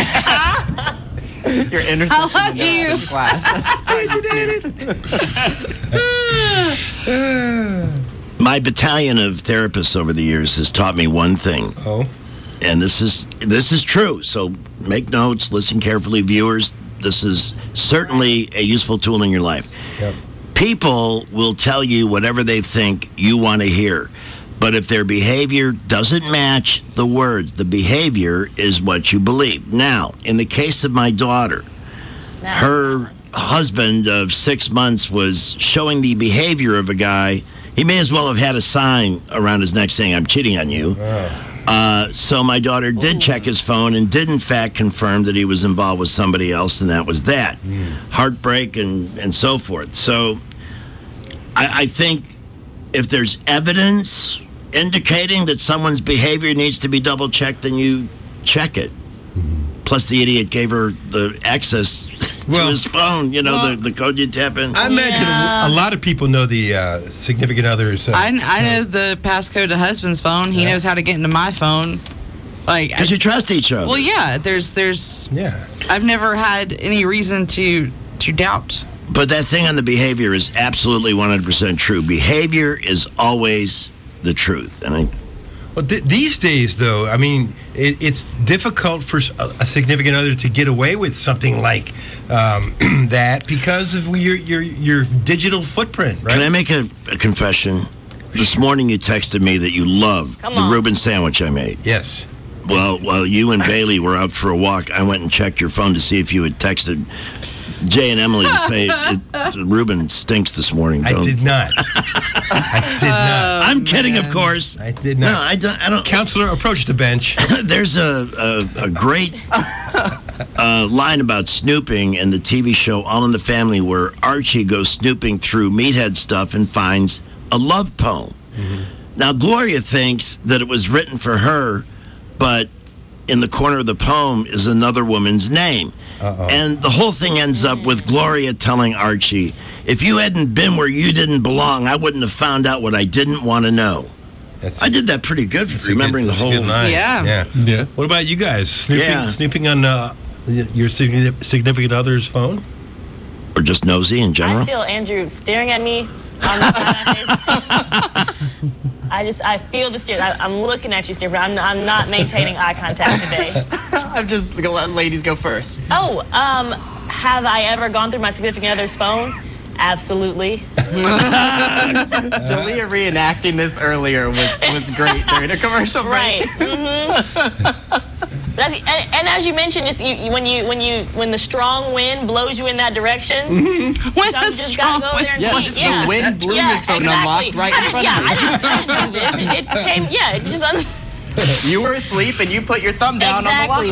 Your I interception love you. class. My battalion of therapists over the years has taught me one thing. Oh. And this is true. So make notes, listen carefully, viewers. This is certainly a useful tool in your life. Yep. People will tell you whatever they think you want to hear. But if their behavior doesn't match the words, the behavior is what you believe. Now, in the case of my daughter, her husband of 6 months was showing the behavior of a guy. He may as well have had a sign around his neck saying, "I'm cheating on you." So my daughter did check his phone and did, in fact, confirm that he was involved with somebody else, and that was that. Heartbreak and so forth. So I think if there's evidence indicating that someone's behavior needs to be double-checked, then you check it. Plus, the idiot gave her the access to his phone, the code you tap in. I imagine a lot of people know the significant others. I know the passcode to husband's phone. He knows how to get into my phone. Because you trust each other. Well, yeah. There's. Yeah. I've never had any reason to doubt. But that thing on the behavior is absolutely 100% true. Behavior is always the truth. And these days, though, I mean, it's difficult for a significant other to get away with something like that because of your digital footprint, right? Can I make a confession? This morning you texted me that you loved the Reuben sandwich I made. Yes. Well, while you and Bailey were out for a walk, I went and checked your phone to see if you had texted Jay and Emily to say Reuben stinks this morning. I did not. I did not. I'm kidding, of course. I did not. No, I don't. Counselor, approach the bench. There's a great line about snooping in the TV show All in the Family where Archie goes snooping through Meathead stuff and finds a love poem. Mm-hmm. Now, Gloria thinks that it was written for her, but in the corner of the poem is another woman's name. Uh-oh. And the whole thing ends up with Gloria telling Archie, if you hadn't been where you didn't belong, I wouldn't have found out what I didn't want to know. I did that pretty good for remembering the whole line. Yeah. What about you guys? Snooping on your significant other's phone? Or just nosy in general? I feel Andrew staring at me on the side of his I feel the stare. I'm looking at you, stare, but I'm not maintaining eye contact today. I'm just going to let ladies go first. Oh, have I ever gone through my significant other's phone? Absolutely. Julia reenacting this earlier was great during a commercial break. Right. And as you mentioned, just when the strong wind blows you in that direction, when the just gotta go there and see. The wind blew your phone unlocked right in front of you. I didn't do this. It came. Yeah, it just. You were asleep and you put your thumb down on the lock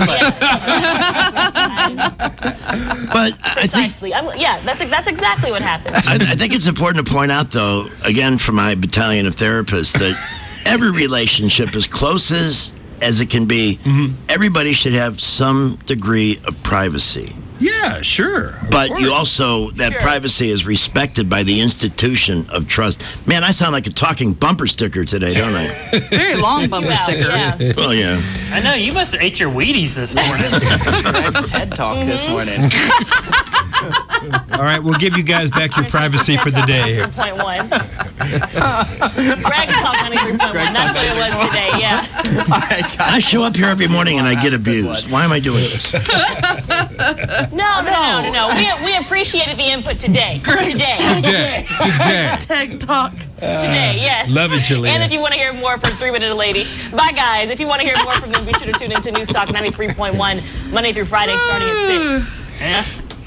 button. But I think that's exactly what happened. I think it's important to point out, though, again, from my battalion of therapists, that every relationship, as close as it can be, everybody should have some degree of privacy. Yeah, sure. But you also, that privacy is respected by the institution of trust. Man, I sound like a talking bumper sticker today, don't I? Very long bumper sticker. Yeah. Oh, yeah. I know, you must have ate your Wheaties this morning. TED Talk this morning. All right, we'll give you guys back your privacy for the day. 3.1. Greg Talk 93.1. That's what it was today, yeah. All right, guys. I show up here every morning and I get abused. Why am I doing this? No. We appreciated the input today. Today. Tech Talk. Today, yes. Love it, Julia. And if you want to hear more from 3 Minute Lady, bye, guys. If you want to hear more from them, be sure to tune into News Talk 93.1 Monday through Friday starting at 6. Yeah.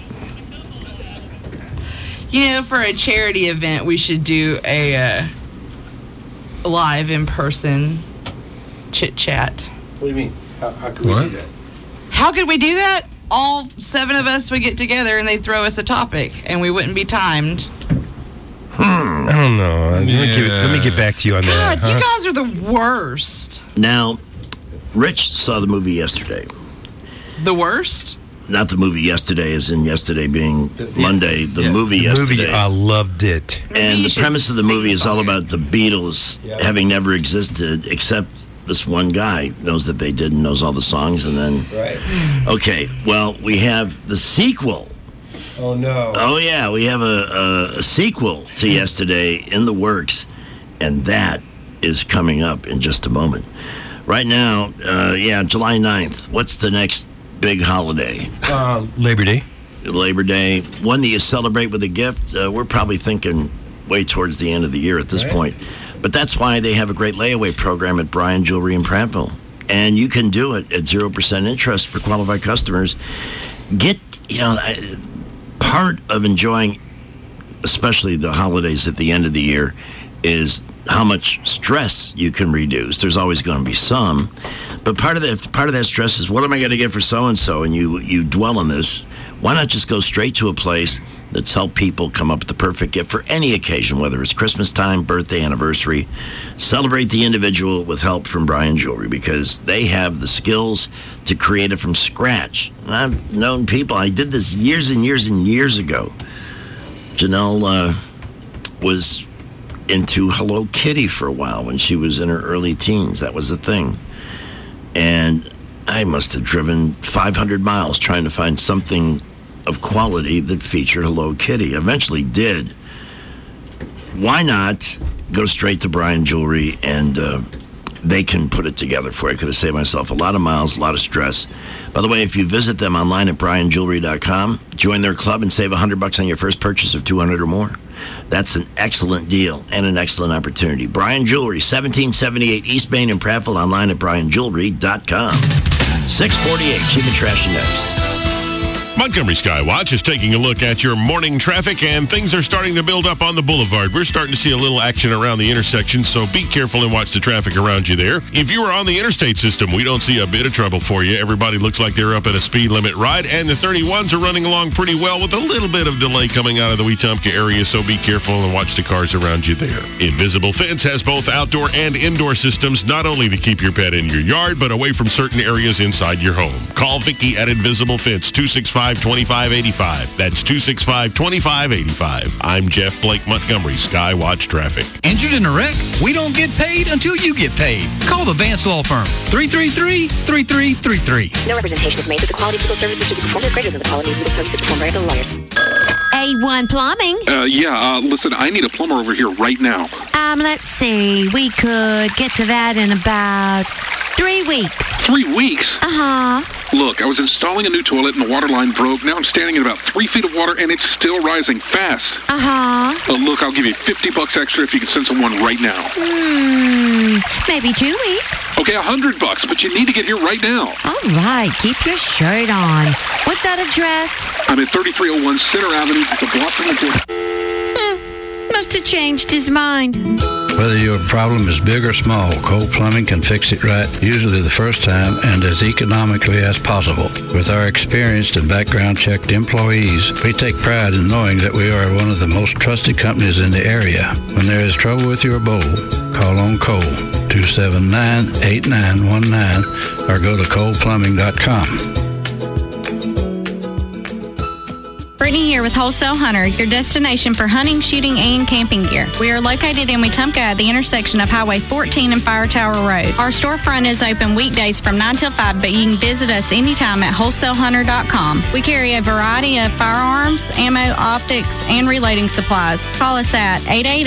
You know, for a charity event, we should do a live in-person chit-chat. What do you mean? How could we do that? How could we do that? All 7 of us would get together and they'd throw us a topic, and we wouldn't be timed. I don't know. Let me get back to you on that. God, you guys are the worst. Now, Rich saw the movie yesterday. The worst? Not the movie yesterday, as in yesterday being Monday. The movie yesterday. I loved it. And the premise of the movie is all about the Beatles having never existed, except this one guy knows that they did and knows all the songs. And then, okay, well, we have the sequel. Oh, no. Oh, yeah, we have a sequel to yesterday in the works, and that is coming up in just a moment. Right now, July 9th. What's the next big holiday? Labor Day. Labor Day. One that you celebrate with a gift. We're probably thinking way towards the end of the year at this point. But that's why they have a great layaway program at Bryan Jewelry in Prattville. And you can do it at 0% interest for qualified customers. Part of enjoying, especially the holidays at the end of the year, is how much stress you can reduce. There's always going to be some, but part of that stress is, what am I going to get for so-and-so? And you dwell on this. Why not just go straight to a place that's helped people come up with the perfect gift for any occasion, whether it's Christmas time, birthday, anniversary. Celebrate the individual with help from Bryan Jewelry, because they have the skills to create it from scratch. And I've known people, I did this years and years and years ago. Janelle was into Hello Kitty for a while when she was in her early teens. That was a thing. And I must have driven 500 miles trying to find something of quality that featured Hello Kitty. Eventually did. Why not go straight to Bryan Jewelry and they can put it together for you? I could have saved myself a lot of miles, a lot of stress. By the way, if you visit them online at bryanjewelry.com, join their club and save $100 on your first purchase of $200 or more. That's an excellent deal and an excellent opportunity. Bryan Jewelry, 1778 East Main in Prattville, online at bryanjewelry.com. 648, Cheap and Trashy next. Montgomery Skywatch is taking a look at your morning traffic, and things are starting to build up on the boulevard. We're starting to see a little action around the intersection, so be careful and watch the traffic around you there. If you are on the interstate system, we don't see a bit of trouble for you. Everybody looks like they're up at a speed limit ride, and the 31s are running along pretty well with a little bit of delay coming out of the Wetumpka area, so be careful and watch the cars around you there. Invisible Fence has both outdoor and indoor systems, not only to keep your pet in your yard, but away from certain areas inside your home. Call Vicki at Invisible Fence, 265-2585. That's 265-2585. I'm Jeff Blake Montgomery, Skywatch Traffic. Injured in a wreck? We don't get paid until you get paid. Call the Vance Law Firm, 333-3333. No representation is made that the quality of legal services to be performed is greater than the quality of legal services performed by other lawyers. A1 Plumbing. Listen, I need a plumber over here right now. Let's see. We could get to that in about 3 weeks. 3 weeks? Uh-huh. Look, I was installing a new toilet and the water line broke. Now I'm standing in about 3 feet of water and it's still rising fast. Uh-huh. Look, I'll give you $50 extra if you can send someone right now. Maybe 2 weeks. Okay, $100, but you need to get here right now. All right, keep your shirt on. What's that address? I'm at 3301 Center Avenue. It's a block from the door. Must have changed his mind. Whether your problem is big or small, Cole Plumbing can fix it right, usually the first time and as economically as possible. With our experienced and background-checked employees, we take pride in knowing that we are one of the most trusted companies in the area. When there is trouble with your bowl, call on Cole, 279-8919, or go to coleplumbing.com. Brittany here with Wholesale Hunter, your destination for hunting, shooting, and camping gear. We are located in Wetumpka at the intersection of Highway 14 and Fire Tower Road. Our storefront is open weekdays from 9 till 5, but you can visit us anytime at wholesalehunter.com. We carry a variety of firearms, ammo, optics, and reloading supplies. Call us at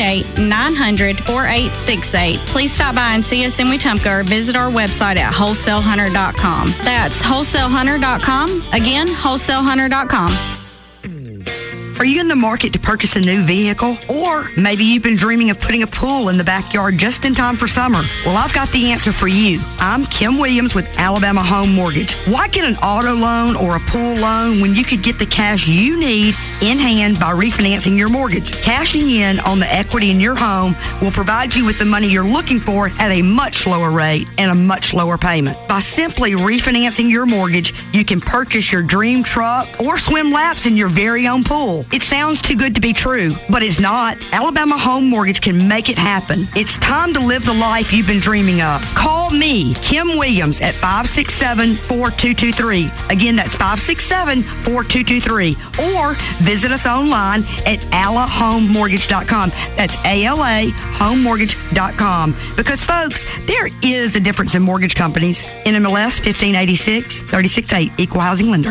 888-900-4868. Please stop by and see us in Wetumpka or visit our website at wholesalehunter.com. That's wholesalehunter.com. Again, wholesalehunter.com. Are you in the market to purchase a new vehicle? Or maybe you've been dreaming of putting a pool in the backyard just in time for summer? Well, I've got the answer for you. I'm Kim Williams with Alabama Home Mortgage. Why get an auto loan or a pool loan when you could get the cash you need in hand by refinancing your mortgage? Cashing in on the equity in your home will provide you with the money you're looking for at a much lower rate and a much lower payment. By simply refinancing your mortgage, you can purchase your dream truck or swim laps in your very own pool. It sounds too good to be true, but it's not. Alabama Home Mortgage can make it happen. It's time to live the life you've been dreaming of. Call me, Kim Williams, at 567-4223. Again, that's 567-4223. Or visit us online at alahomemortgage.com. That's ALAhomemortgage.com. Because, folks, there is a difference in mortgage companies. NMLS 1586, 36-8, Equal Housing Lender.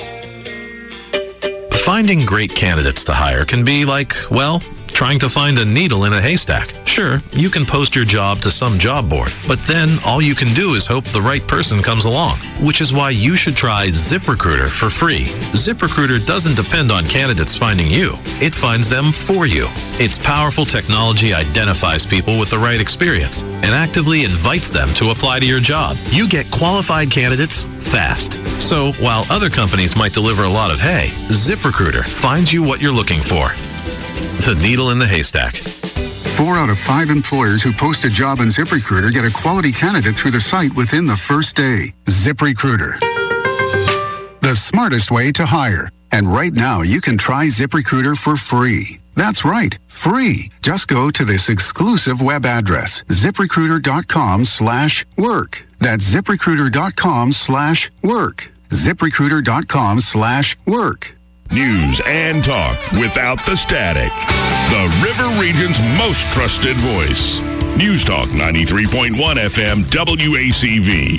Finding great candidates to hire can be like, well, trying to find a needle in a haystack. Sure, you can post your job to some job board, but then all you can do is hope the right person comes along, which is why you should try ZipRecruiter for free. ZipRecruiter doesn't depend on candidates finding you. It finds them for you. Its powerful technology identifies people with the right experience and actively invites them to apply to your job. You get qualified candidates fast. So while other companies might deliver a lot of hay, ZipRecruiter finds you what you're looking for. The needle in the haystack. 4 out of 5 employers who post a job on ZipRecruiter get a quality candidate through the site within the first day. ZipRecruiter. The smartest way to hire. And right now, you can try ZipRecruiter for free. That's right, free. Just go to this exclusive web address, ZipRecruiter.com/work. That's ZipRecruiter.com/work. ZipRecruiter.com/work. News and talk without the static. The River Region's most trusted voice. News Talk 93.1 FM WACV.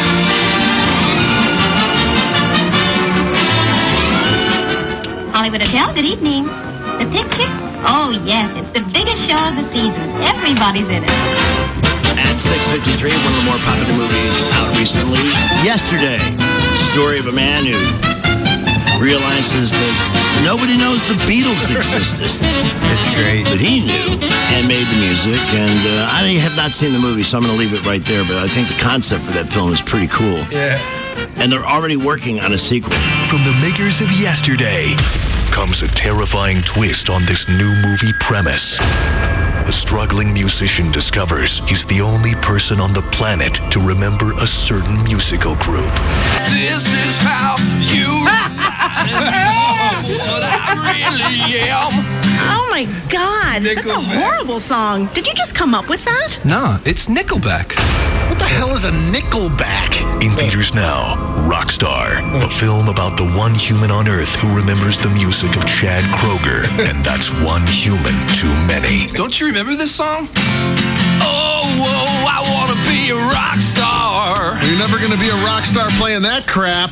Hollywood Hotel, good evening. The picture? Oh, yes, it's the biggest show of the season. Everybody's in it. At 6:53, one of the more popular movies out recently. Yesterday, story of a man who realizes that nobody knows the Beatles existed. It's great. But he knew and made the music. And I have not seen the movie, so I'm going to leave it right there. But I think the concept for that film is pretty cool. Yeah. And they're already working on a sequel. From the makers of Yesterday comes a terrifying twist on this new movie premise. A struggling musician discovers he's the only person on the planet to remember a certain musical group. This is how you what I really am. Oh my God, that's a horrible song. Did you just come up with that? No, it's Nickelback. What the hell is a Nickelback? In theaters now, Rockstar, a film about the one human on Earth who remembers the music of Chad Kroeger, and that's one human too many. Don't you remember this song? Oh, whoa, I want to be a rock star. You're never going to be a rock star playing that crap.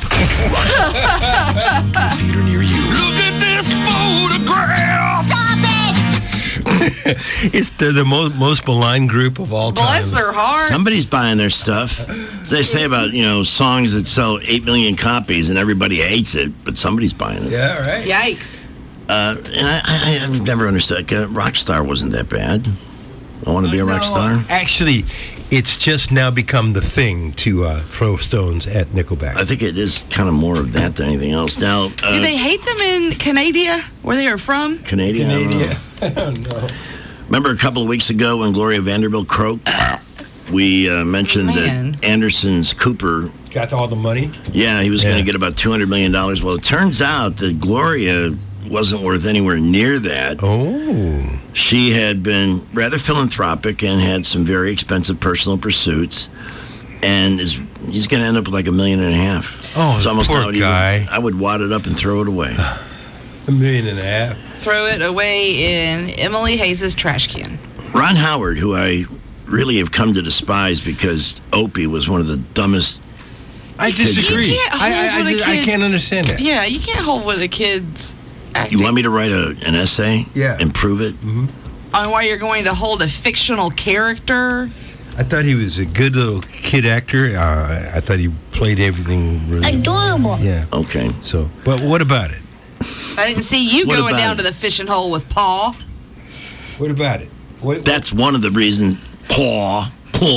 Rockstar, theater near you. Look at this photograph. Stop it! It's the most maligned group of all time. Bless their hearts. Somebody's buying their stuff. As they say about, songs that sell 8 million copies and everybody hates it, but somebody's buying it. Yeah, right. Yikes. And I've never understood. Rockstar wasn't that bad. I want to be a rock star. Actually, it's just now become the thing to throw stones at Nickelback. I think it is kind of more of that than anything else. Now, do they hate them in Canada, where they are from? Canada. I don't know. Remember a couple of weeks ago when Gloria Vanderbilt croaked? We mentioned that Anderson's Cooper got all the money. Yeah, he was going to get about $200 million. Well, it turns out that Gloria wasn't worth anywhere near that. Oh. She had been rather philanthropic and had some very expensive personal pursuits. And he's going to end up with like $1.5 million. Oh, it's almost poor guy. I would wad it up and throw it away. $1.5 million. Throw it away in Emily Hayes' trash can. Ron Howard, who I really have come to despise because Opie was one of the dumbest. I disagree. I can't understand that. Yeah, you can't hold what a kid's acting. You want me to write an essay? Yeah. And prove it? Mm-hmm. On why you're going to hold a fictional character? I thought he was a good little kid actor. I thought he played everything really adorable. Yeah. Okay. So, but what about it? I didn't see you What going about down it? to the fishing hole with Paul. What about it? That's one of the reasons. Paw.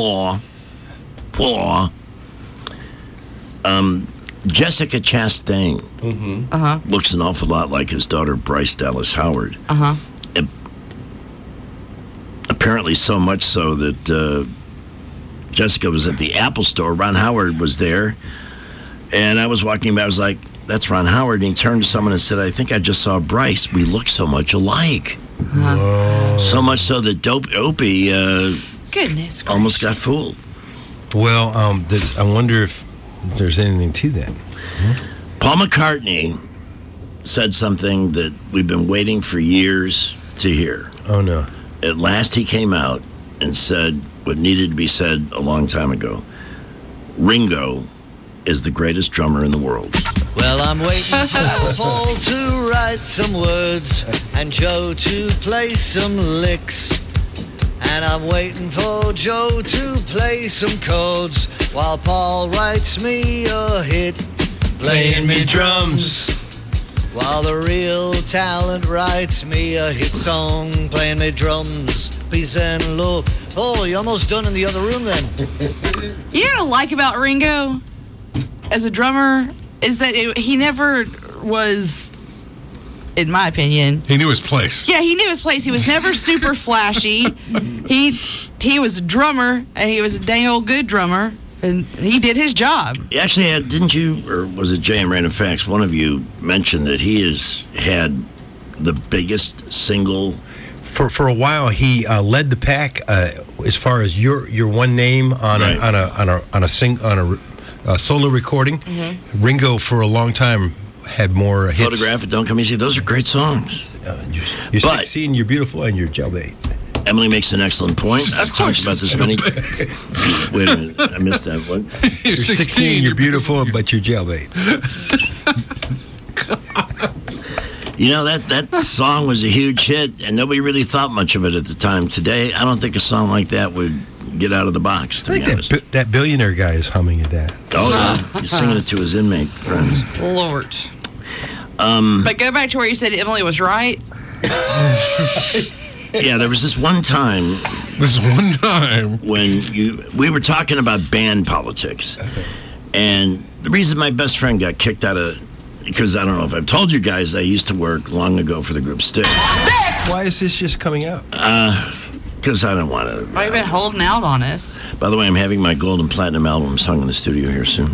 Jessica Chastain looks an awful lot like his daughter Bryce Dallas Howard. Apparently so much so that Jessica was at the Apple store. Ron Howard was there. And I was walking by. I was like, that's Ron Howard. And he turned to someone and said, I think I just saw Bryce. We look so much alike. So much so that Opie Goodness almost got fooled. Well, I wonder if there's anything to that. Paul McCartney said something that we've been waiting for years to hear. Oh, no. At last he came out and said what needed to be said a long time ago. Ringo is the greatest drummer in the world. Well, I'm waiting for Paul to write some words and Joe to play some licks. And I'm waiting for Joe to play some chords while Paul writes me a hit. Playing me drums. While the real talent writes me a hit song, playing me drums. Peace and love. Oh, you're almost done in the other room then. You know what I like about Ringo as a drummer is that he never was, in my opinion. He knew his place. Yeah, he knew his place. He was never super flashy. He was a drummer, and he was a dang old good drummer, and he did his job. Actually, didn't you, or was it Jay and Random Facts, one of you mentioned that he has had the biggest single... For a while, he led the pack as far as your one name on a solo recording. Mm-hmm. Ringo for a long time had more hits. Photograph It, Don't Come Easy. Those are great songs. You're 16, you're beautiful, and you're jailbait. Emily makes an excellent point. I've talked about this many... Wait a minute. I missed that one. You're 16, you're beautiful, but you're jailbait. You know, that song was a huge hit, and nobody really thought much of it at the time. Today, I don't think a song like that would get out of the box, to I be think honest. that billionaire guy is humming at that. Oh, yeah. He's singing it to his inmate friends. Lord. But go back to where you said Emily was right. Yeah, there was this one time when we were talking about band politics. And the reason my best friend got kicked out of... Because I don't know if I've told you guys, I used to work long ago for the group Styx. Why is this just coming out? Because I don't want to... Why have you been holding out on us? By the way, I'm having my gold and platinum album sung in the studio here soon.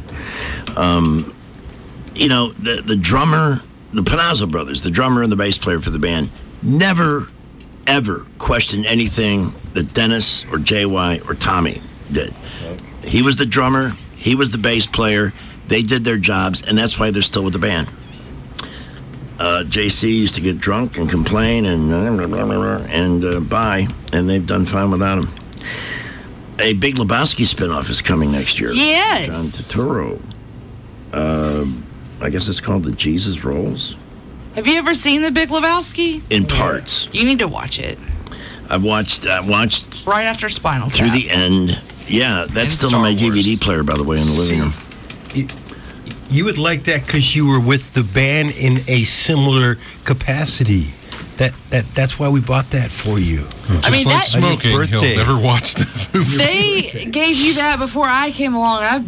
You know, the drummer, the Panazzo brothers, the drummer and the bass player for the band, never, ever questioned anything that Dennis or JY or Tommy did. He was the drummer. He was the bass player. They did their jobs, and that's why they're still with the band. JC used to get drunk and complain and bye, and they've done fine without him. A Big Lebowski spinoff is coming next year. Yes. John Turturro. I guess it's called The Jesus Rolls. Have you ever seen The Big Lebowski? In parts. You need to watch it. I've watched right after Spinal Tap. through the end. Yeah, that's And still Star on my Wars. DVD player, by the way, in the living room. You would like that because you were with the band in a similar capacity. That's why we bought that for you. I mean, that smoking, he'll never watch the movie. They gave you that before I came along. I've